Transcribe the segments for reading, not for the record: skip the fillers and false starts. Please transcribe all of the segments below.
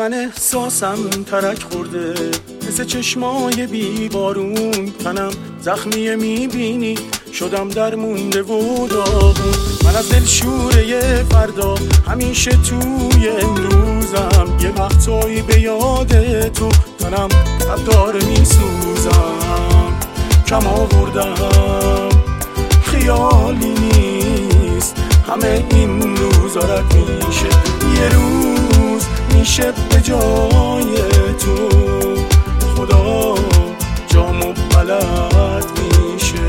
من احساسم ترک خورده مثل چشمای بیبارون، تنم زخمی میبینی شدم در مونده و داغون. من از دلشوره فردا همیشه توی امروزم، یه وقتایی به یاد تو تنم تب داره میسوزم. کم آوردم خیالی نیست همه این روزا رد میشه، یه روز میشه به جای تو خدا جامو بلد میشه.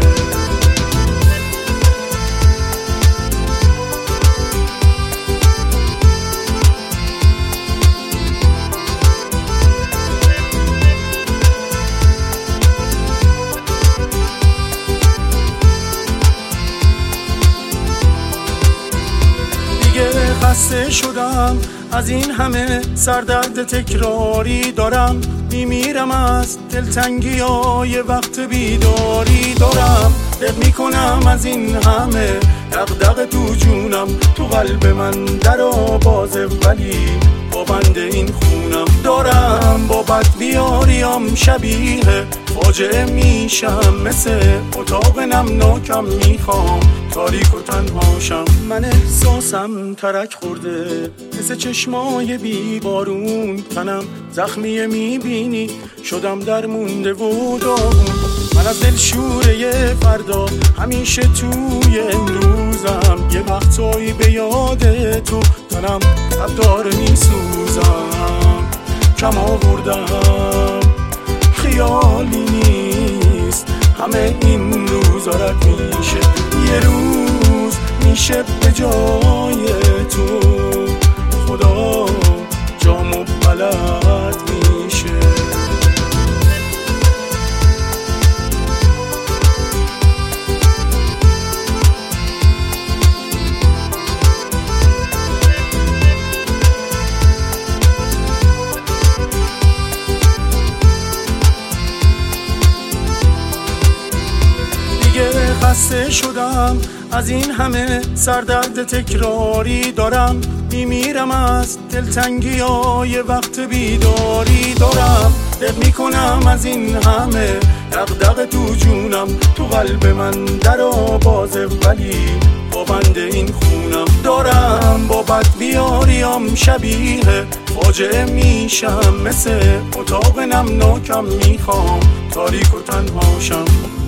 خسته شدم از این همه سردرد تکراری، دارم میمیرم از دلتنگی های وقت بیداری، دارم دق میکنم از این همه دغدغه تو جونم، تو قلب من در آبازه ولی با بند این خونم، دارم با بد بیاریم شبیه فاجعه میشم، مثل اتاق نمناکم میخوام تاریک و تنهاشم. من احساسم ترک خورده مثل چشمای بیبارون، تنم زخمی میبینی شدم در مونده و داغون. من از دلشوره فردا همیشه توی امروزم، یه وقتایی به یاد تو تنم تب داره میسوزم. کم آوردم خیالی نیست همه این روزا رد میشه، یه روز میشه به جای تو خدا جامو بلد میشه. خسته شدم از این همه سردرد تکراری، دارم میمیرم از دلتنگی های وقت بیداری، دارم دق میکنم از این همه دغدغه تو جونم، تو قلب من در آبازه ولی با بند این خونم، دارم با بد بیاریم شبیه فاجعه میشم، مثل اتاق نمناکم میخوام تاریک و تنهاشم.